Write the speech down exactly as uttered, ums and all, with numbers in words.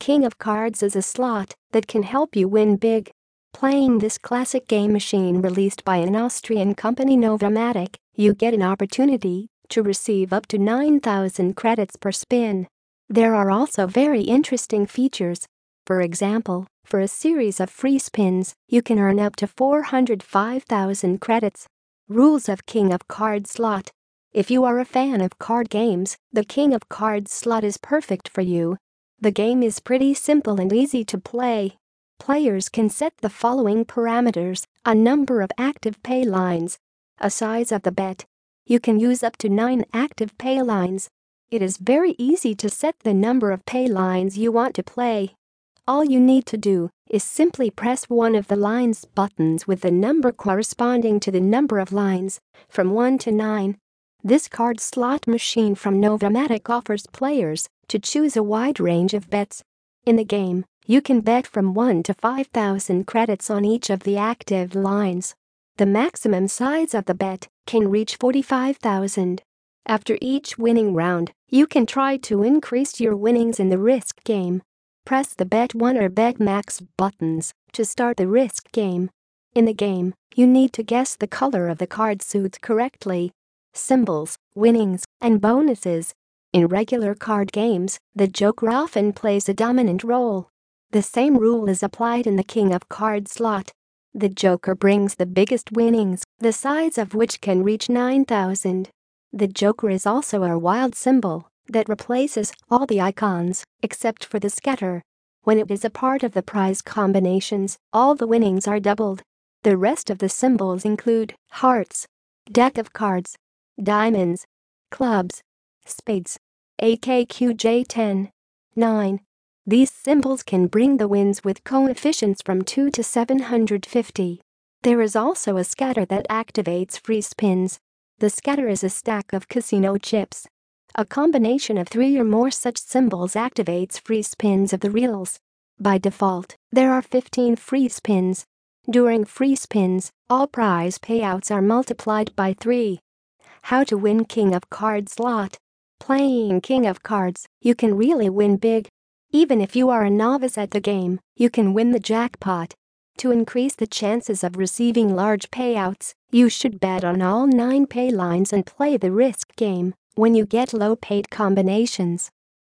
King of Cards is a slot that can help you win big. Playing this classic game machine released by an Austrian company Novomatic, you get an opportunity to receive up to nine thousand credits per spin. There are also very interesting features. For example, for a series of free spins, you can earn up to four hundred five thousand credits. Rules of King of Cards slot. If you are a fan of card games, the King of Cards slot is perfect for you. The game is pretty simple and easy to play. Players can set the following parameters: a number of active pay lines, a size of the bet. You can use up to nine active pay lines. It is very easy to set the number of pay lines you want to play. All you need to do is simply press one of the lines buttons with the number corresponding to the number of lines, from one to nine. This card slot machine from Novomatic offers players to choose a wide range of bets. In the game, you can bet from one to five thousand credits on each of the active lines. The maximum size of the bet can reach forty-five thousand. After each winning round, you can try to increase your winnings in the risk game. Press the Bet one or Bet Max buttons to start the risk game. In the game, you need to guess the color of the card suits correctly. Symbols, winnings, and bonuses. In regular card games, the Joker often plays a dominant role. The same rule is applied in the King of Cards slot. The Joker brings the biggest winnings, the size of which can reach nine thousand. The Joker is also a wild symbol that replaces all the icons except for the scatter. When it is a part of the prize combinations, all the winnings are doubled. The rest of the symbols include hearts, deck of cards, diamonds, clubs, spades, A K Q J ten, nine. These symbols can bring the wins with coefficients from two to seven hundred fifty. There is also a scatter that activates free spins. The scatter is a stack of casino chips. A combination of three or more such symbols activates free spins of the reels. By default, there are fifteen free spins. During free spins, all prize payouts are multiplied by three. How to win King of Cards slot. Playing King of Cards, you can really win big. Even if you are a novice at the game, you can win the jackpot. To increase the chances of receiving large payouts, you should bet on all nine pay lines and play the risk game when you get low-paid combinations.